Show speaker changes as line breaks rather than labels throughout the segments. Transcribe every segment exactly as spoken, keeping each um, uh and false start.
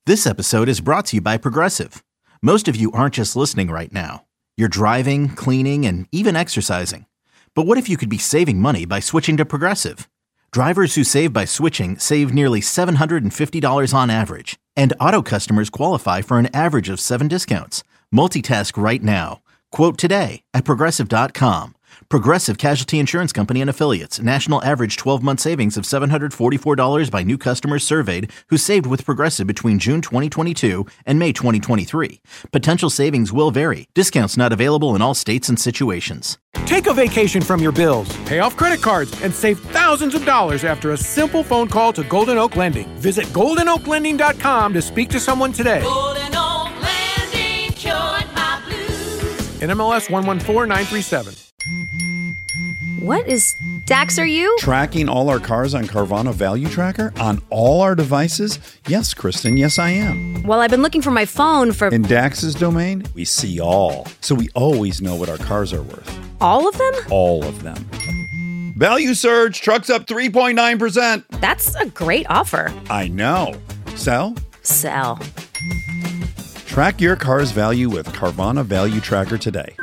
This episode is brought to you by Progressive. Most of you aren't just listening right now. You're driving, cleaning, and even exercising. But what if you could be saving money by switching to Progressive? Drivers who save by switching save nearly seven hundred fifty dollars on average. And auto customers qualify for an average of seven discounts. Multitask right now. Quote today at Progressive dot com. Progressive Casualty Insurance Company and Affiliates. National average twelve-month savings of seven hundred forty-four dollars by new customers surveyed who saved with Progressive between June twenty twenty-two and May twenty twenty-three. Potential savings will vary. Discounts not available in all states and situations.
Take a vacation from your bills, pay off credit cards, and save thousands of dollars after a simple phone call to Golden Oak Lending. Visit golden oak lending dot com to speak to someone today.
Golden Oak Lending, cured my blues.
N M L S one one four nine three seven.
What is Dax, are you?
Tracking all our cars on Carvana Value Tracker on all our devices? Yes, Kristen, yes, I am.
Well, I've been looking for my phone for...
In Dax's domain, we see all. So we always know what our cars are worth.
All of them?
All of them. Value surge, trucks up three point nine percent.
That's a great offer.
I know. Sell?
Sell.
Track your car's value with Carvana Value Tracker today.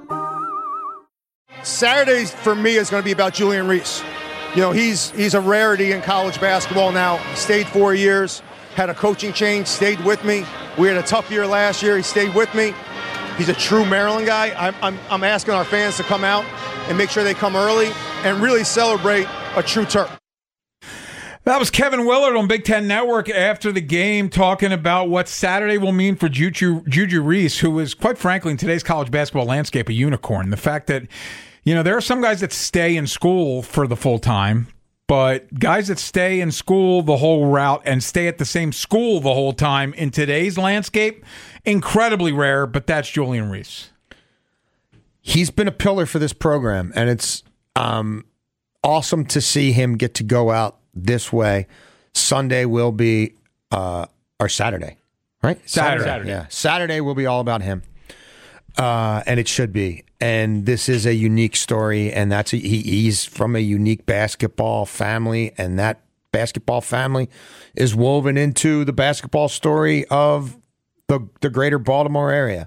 Saturday for me is going to be about Julian Reese. You know, he's he's a rarity in college basketball now. Stayed four years, had a coaching change, stayed with me. We had a tough year last year. He stayed with me. He's a true Maryland guy. I'm, I'm, I'm asking our fans to come out and make sure they come early and really celebrate a true Terp.
That was Kevin Willard on Big Ten Network after the game talking about what Saturday will mean for Juju, Juju Reese, who is, quite frankly, in today's college basketball landscape, a unicorn. The fact that, you know, there are some guys that stay in school for the full time, but guys that stay in school the whole route and stay at the same school the whole time in today's landscape, incredibly rare, but that's Julian Reese.
He's been a pillar for this program, and it's um, awesome to see him get to go out this way. Sunday will be, uh, or Saturday, right?
Saturday. Saturday.
Yeah, Saturday will be all about him, uh, and it should be. And this is a unique story, and that's a, he, he's from a unique basketball family, and that basketball family is woven into the basketball story of the the greater Baltimore area.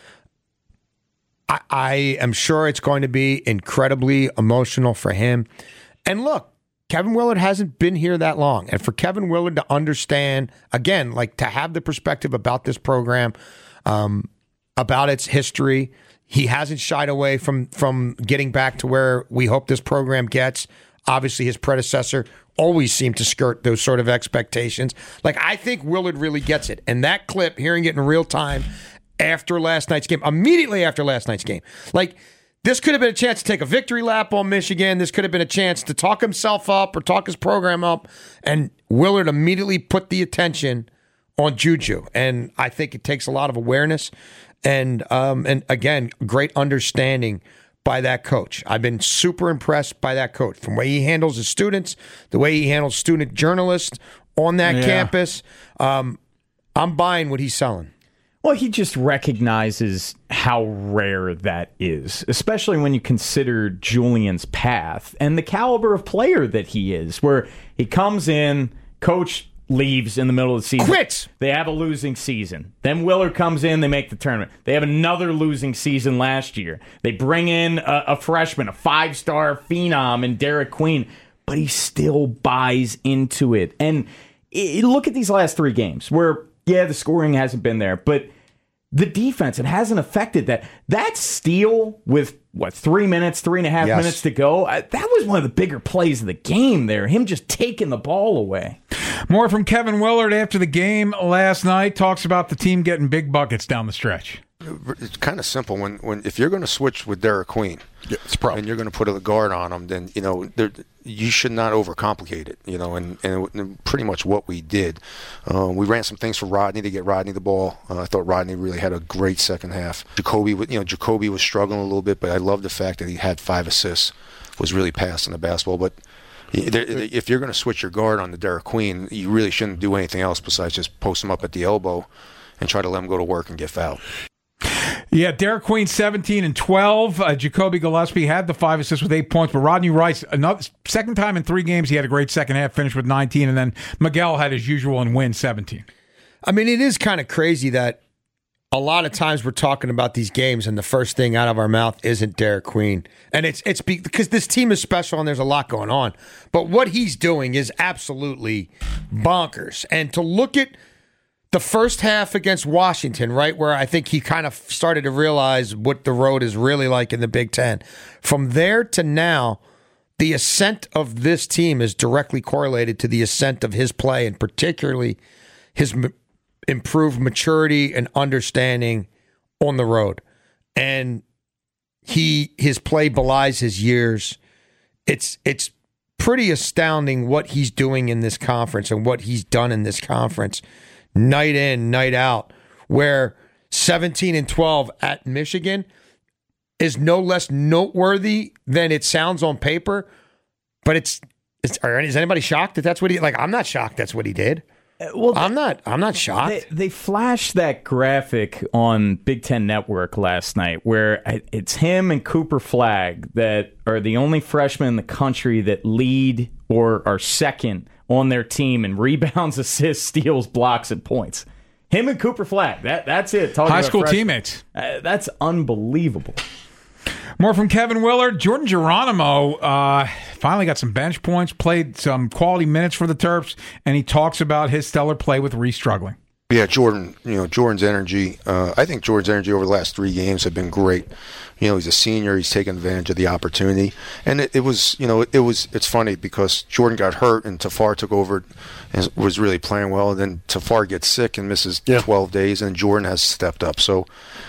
I, I am sure it's going to be incredibly emotional for him. And look, Kevin Willard hasn't been here that long, and for Kevin Willard to understand, again, like to have the perspective about this program, um, about its history. He hasn't shied away from from getting back to where we hope this program gets. Obviously, his predecessor always seemed to skirt those sort of expectations. Like, I think Willard really gets it. And that clip, hearing it in real time after last night's game, immediately after last night's game, like, this could have been a chance to take a victory lap on Michigan. This could have been a chance to talk himself up or talk his program up. And Willard immediately put the attention on Juju. And I think it takes a lot of awareness. And um, and again, great understanding by that coach. I've been super impressed by that coach, from the way he handles his students, the way he handles student journalists on that
Yeah.
campus. Um, I'm buying what he's selling.
Well, he just recognizes how rare that is, especially when you consider Julian's path and the caliber of player that he is, where he comes in, coach leaves in the middle of the season.
Quits.
They have a losing season. Then Willard comes in, they make the tournament. They have another losing season last year. They bring in a, a freshman, a five-star phenom in Derek Queen, but he still buys into it. And it, look at these last three games where, yeah, the scoring hasn't been there, but the defense, it hasn't affected that. That steal with, what, three minutes, three and a half
Yes.
minutes to go, uh, that was one of the bigger plays of the game there, him just taking the ball away.
More from Kevin Willard after the game last night. Talks about the team getting big buckets down the stretch.
It's kind of simple. When, when if you're going to switch with Derek Queen,
Yeah, it's a problem.
and you're going to put a guard on him, then you know there, you should not overcomplicate it. You know, and, and, and pretty much what we did. Um, we ran some things for Rodney to get Rodney the ball. Uh, I thought Rodney really had a great second half. Jacoby, you know, Jacoby was struggling a little bit, but I love the fact that he had five assists. Was really passing the basketball, but. If you're going to switch your guard on the Derek Queen, you really shouldn't do anything else besides just post him up at the elbow and try to let him go to work and get fouled.
Yeah, Derek Queen, seventeen and twelve. Uh, Jacoby Gillespie had the five assists with eight points, but Rodney Rice, another second time in three games, he had a great second half, finished with nineteen, and then Miguel had his usual and win, seventeen.
I mean, it is kind of crazy that a lot of times we're talking about these games and the first thing out of our mouth isn't Derek Queen. And it's it's be, because this team is special and there's a lot going on. But what he's doing is absolutely bonkers. And to look at the first half against Washington, right, where I think he kind of started to realize what the road is really like in the Big Ten. From there to now, the ascent of this team is directly correlated to the ascent of his play, and particularly his m- improved maturity and understanding on the road. And he his play belies his years. It's it's pretty astounding what he's doing in this conference and what he's done in this conference, night in, night out, where seventeen and twelve at Michigan is no less noteworthy than it sounds on paper. But it's, it's is anybody shocked that that's what he, like, I'm not shocked that's what he did.
Well,
I'm not. I'm not shocked.
They, they flashed that graphic on Big Ten Network last night, where it's him and Cooper Flagg that are the only freshmen in the country that lead or are second on their team in rebounds, assists, steals, blocks, and points. Him and Cooper Flagg. That that's it. Talking
High
about
school
freshmen.
teammates.
Uh, that's unbelievable.
More from Kevin Willard. Jordan Geronimo uh, finally got some bench points, played some quality minutes for the Terps, and he talks about his stellar play with Reese struggling.
Yeah, Jordan, you know, Jordan's energy, uh, I think Jordan's energy over the last three games have been great. You know, he's a senior, he's taken advantage of the opportunity. And it, it was, you know, it, it was, it's funny because Jordan got hurt and Tafar took over and was really playing well. And then Tafar gets sick and misses yeah. twelve days, and Jordan has stepped up. So,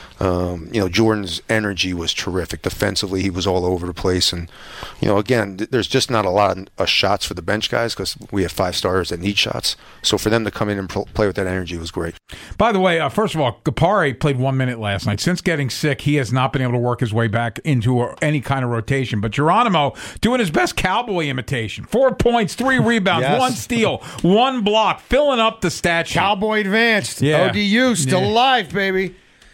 Um, you know, Jordan's energy was terrific. Defensively, he was all over the place. And, you know, again, th- there's just not a lot of uh, shots for the bench guys because we have five starters that need shots. So for them to come in and pl- play with that energy was great.
By the way, uh, first of all, Gapare played one minute last night. Since getting sick, he has not been able to work his way back into a, any kind of rotation. But Geronimo doing his best cowboy imitation. Four points, three rebounds,
Yes.
one steal, one block, filling up the stat sheet.
Cowboy advanced.
Yeah.
O D U still
Yeah.
alive, baby.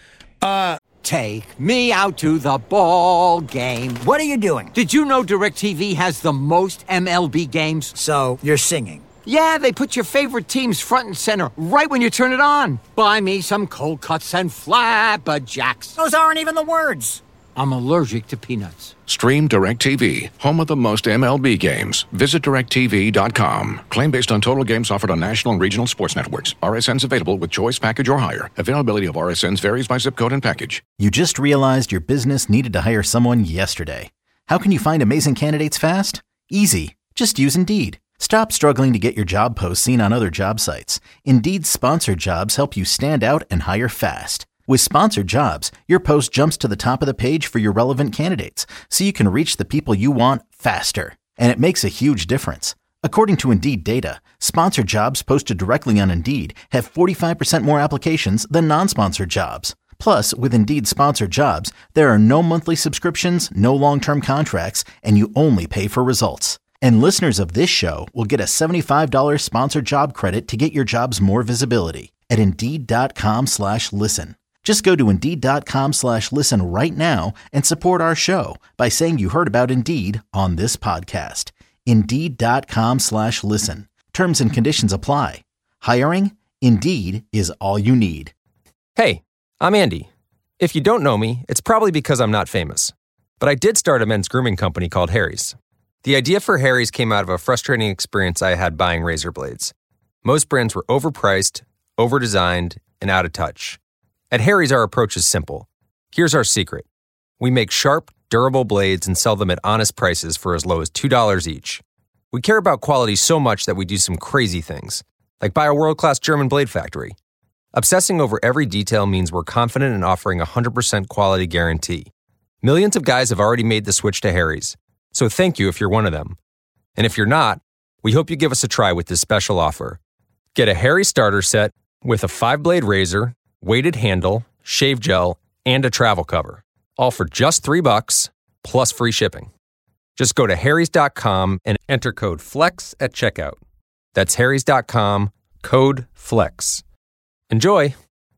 Uh,
Take me out to the ball game. What are you doing? Did you know DirecTV has the most M L B games? So, you're singing. Yeah, they put your favorite teams front and center right when you turn it on. Buy me some cold cuts and flapjacks. Those aren't even the words. I'm allergic to peanuts.
Stream DirecTV, home of the most M L B games. Visit direct T V dot com. Claim based on total games offered on national and regional sports networks. R S Ns available with choice package or higher. Availability of R S Ns varies by zip code and package.
You just realized your business needed to hire someone yesterday. How can you find amazing candidates fast? Easy. Just use Indeed. Stop struggling to get your job posts seen on other job sites. Indeed's sponsored jobs help you stand out and hire fast. With sponsored jobs, your post jumps to the top of the page for your relevant candidates, so you can reach the people you want faster. And it makes a huge difference. According to Indeed data, sponsored jobs posted directly on Indeed have forty-five percent more applications than non-sponsored jobs. Plus, with Indeed sponsored jobs, there are no monthly subscriptions, no long-term contracts, and you only pay for results. And listeners of this show will get a seventy-five dollars sponsored job credit to get your jobs more visibility at Indeed.com slash listen. Just go to Indeed.com slash listen right now and support our show by saying you heard about Indeed on this podcast. Indeed.com slash listen. Terms and conditions apply. Hiring? Indeed is all you need.
Hey, I'm Andy. If you don't know me, it's probably because I'm not famous. But I did start a men's grooming company called Harry's. The idea for Harry's came out of a frustrating experience I had buying razor blades. Most brands were overpriced, overdesigned, and out of touch. At Harry's, our approach is simple. Here's our secret. We make sharp, durable blades and sell them at honest prices for as low as two dollars each. We care about quality so much that we do some crazy things, like buy a world-class German blade factory. Obsessing over every detail means we're confident in offering a one hundred percent quality guarantee. Millions of guys have already made the switch to Harry's, so thank you if you're one of them. And if you're not, we hope you give us a try with this special offer. Get a Harry's starter set with a five-blade razor, weighted handle, shave gel, and a travel cover. All for just three bucks, plus free shipping. Just go to harrys dot com and enter code FLEX at checkout. That's harrys dot com, code FLEX. Enjoy.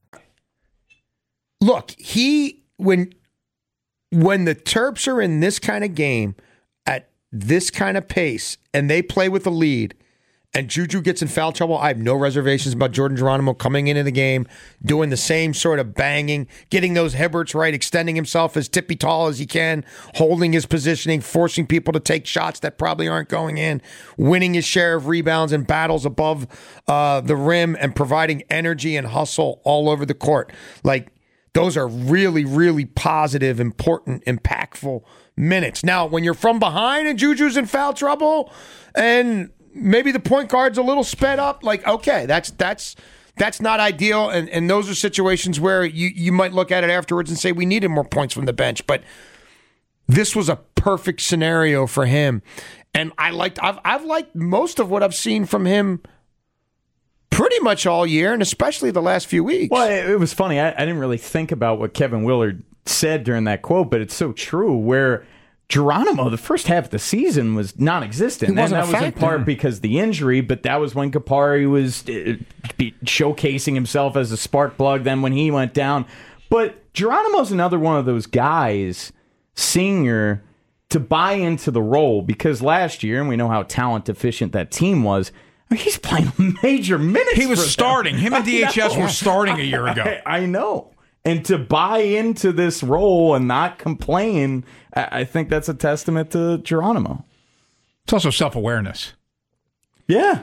Look, he when when the Terps are in this kind of game at this kind of pace and they play with a lead and Juju gets in foul trouble, I have no reservations about Jordan Geronimo coming into the game, doing the same sort of banging, getting those Hibberts right, extending himself as tippy tall as he can, holding his positioning, forcing people to take shots that probably aren't going in, winning his share of rebounds and battles above uh, the rim, and providing energy and hustle all over the court. Like, those are really, really positive, important, impactful minutes. Now, when you're from behind and Juju's in foul trouble and maybe the point guard's a little sped up, like, okay, that's that's that's not ideal. And, and those are situations where you, you might look at it afterwards and say, we needed more points from the bench. But this was a perfect scenario for him. And I liked I've I've liked most of what I've seen from him pretty much all year, and especially the last few weeks.
Well, it, it was funny. I, I didn't really think about what Kevin Willard said during that quote, but it's so true, where Geronimo, the first half of the season, was non-existent.
He wasn't
and
a
that was in
factor.
part because of the injury, but that was when Kapari was uh, be showcasing himself as a spark plug, then when he went down. But Geronimo's another one of those guys, senior, to buy into the role, because last year, and we know how talent deficient that team was, I mean, he's playing major minutes.
He was
for them.
starting. Him and D H S were starting a year ago.
I, I know. And to buy into this role and not complain, I, I think that's a testament to Geronimo.
It's also self-awareness.
Yeah.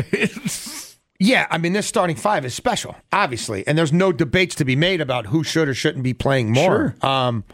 Yeah, I mean, this starting five is special, obviously, and there's no debates to be made about who should or shouldn't be playing more.
Sure.
Um,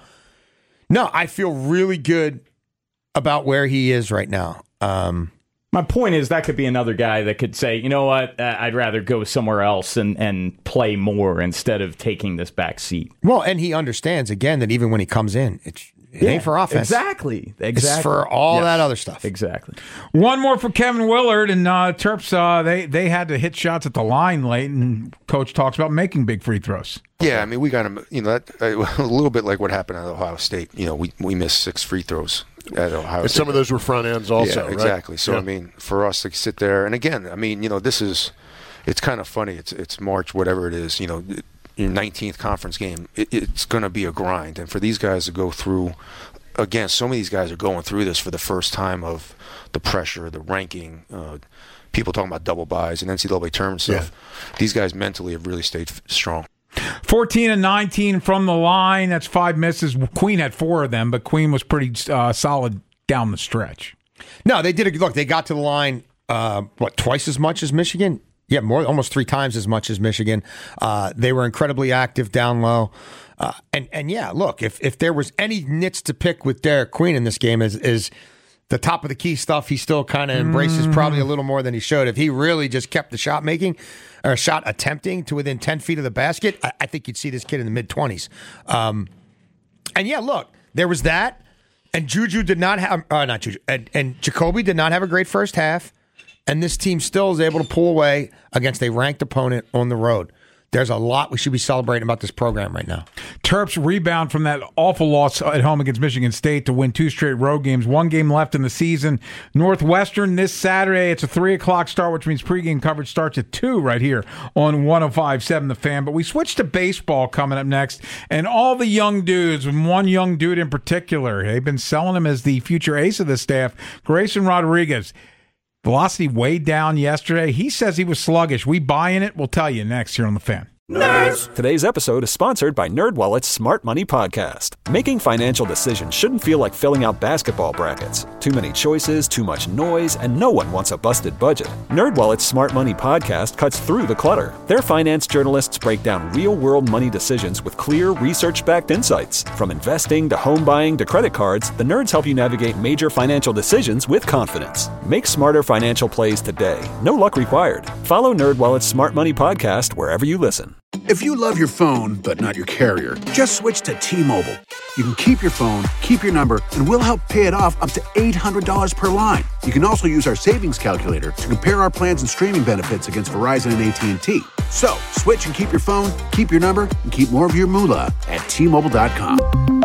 no, I feel really good about where he is right now. Um,
My point is that could be another guy that could say, you know what, uh, I'd rather go somewhere else and, and play more instead of taking this back seat.
well, and he understands, again, that even when he comes in, it's, it
Yeah,
ain't for offense.
Exactly. Exactly.
It's for all
Yes.
that other stuff.
Exactly.
One more for Kevin Willard, and uh, Terps, uh, they, they had to hit shots at the line late, and Coach talks about making big free throws.
Yeah, I mean, we got him, you know, that, uh, a little bit like what happened at Ohio State. You know, we, we missed six free throws at Ohio
And
State.
some of those were front ends also,
yeah,
right?
exactly. So,
Yeah.
I mean, for us to sit there, and again, I mean, you know, this is, it's kind of funny. It's it's March, whatever it is, you know, your nineteenth conference game. It, it's going to be a grind. And for these guys to go through, again, so many of these guys are going through this for the first time of the pressure, the ranking, uh, people talking about double buys and N C double A tournament stuff. These guys mentally have really stayed f- strong.
fourteen and nineteen from the line. That's five misses. Queen had four of them, but Queen was pretty uh, solid down the stretch.
No, they did a look. They got to the line, uh, what, twice as much as Michigan? Yeah, more, almost three times as much as Michigan. Uh, they were incredibly active down low. Uh, and, and yeah, look, if, if there was any nits to pick with Derek Queen in this game is, is the top of the key stuff, he still kind of embraces probably a little more than he should. If he really just kept the shot making or shot attempting to within ten feet of the basket, I, I think you'd see this kid in the mid-twenties. Um, and yeah, look, there was that. And Juju did not have, uh, not Juju, and, and Jacoby did not have a great first half. And this team still is able to pull away against a ranked opponent on the road. There's a lot we should be celebrating about this program right now.
Terps rebound from that awful loss at home against Michigan State to win two straight road games. One game left in the season. Northwestern this Saturday. It's a three o'clock start, which means pregame coverage starts at two right here on one oh five point seven The Fan. But we switch to baseball coming up next. And all the young dudes, one young dude in particular, they've been selling him as the future ace of the staff, Grayson Rodriguez. Velocity way down yesterday. He says he was sluggish. We buy in it. We'll tell you next here on The Fan.
Nerds! Today's episode is sponsored by NerdWallet's Smart Money Podcast. Making financial decisions shouldn't feel like filling out basketball brackets. Too many choices, too much noise, and no one wants a busted budget. NerdWallet's Smart Money Podcast cuts through the clutter. Their finance journalists break down real-world money decisions with clear, research-backed insights. From investing to home buying to credit cards, the nerds help you navigate major financial decisions with confidence. Make smarter financial plays today. No luck required. Follow NerdWallet's Smart Money Podcast wherever you listen.
If you love your phone, but not your carrier, just switch to T-Mobile. You can keep your phone, keep your number, and we'll help pay it off up to eight hundred dollars per line. You can also use our savings calculator to compare our plans and streaming benefits against Verizon and A T and T. So, switch and keep your phone, keep your number, and keep more of your moolah at T Mobile dot com.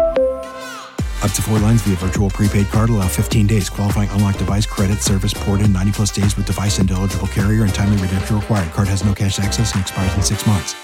Up to four lines via virtual prepaid card. Allow fifteen days. Qualifying unlocked device credit service ported ninety plus days with device and eligible carrier and timely redemption required. Card has no cash access and expires in six months.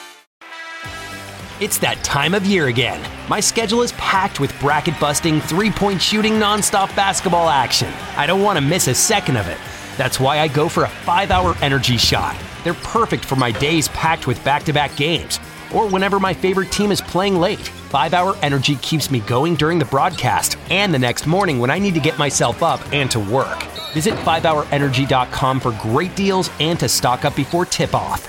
It's that time of year again. My schedule is packed with bracket-busting, three-point shooting, nonstop basketball action. I don't want to miss a second of it. That's why I go for a five-hour energy shot. They're perfect for my days packed with back-to-back games, or whenever my favorite team is playing late. five hour Energy keeps me going during the broadcast and the next morning when I need to get myself up and to work. Visit five hour energy dot com for great deals and to stock up before tip-off.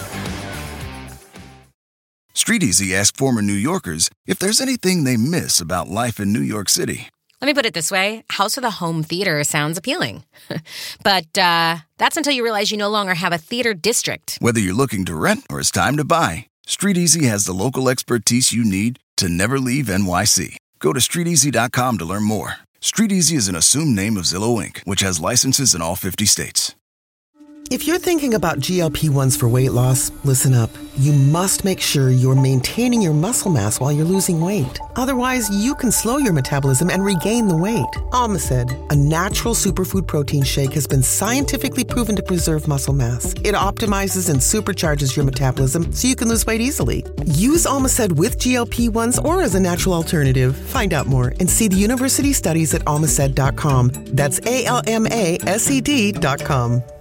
StreetEasy asked former New Yorkers if there's anything they miss about life in New York City.
Let me put it this way. House with a home theater sounds appealing. But uh, that's until you realize you no longer have a theater district.
Whether you're looking to rent or it's time to buy, StreetEasy has the local expertise you need to never leave N Y C. Go to street easy dot com to learn more. StreetEasy is an assumed name of Zillow Incorporated, which has licenses in all fifty states.
If you're thinking about G L P ones for weight loss, listen up. You must make sure you're maintaining your muscle mass while you're losing weight. Otherwise, you can slow your metabolism and regain the weight. Almacid, a natural superfood protein shake, has been scientifically proven to preserve muscle mass. It optimizes and supercharges your metabolism so you can lose weight easily. Use Almacid with G L P ones or as a natural alternative. Find out more and see the university studies at almacid dot com. That's A L M A S E D dot com.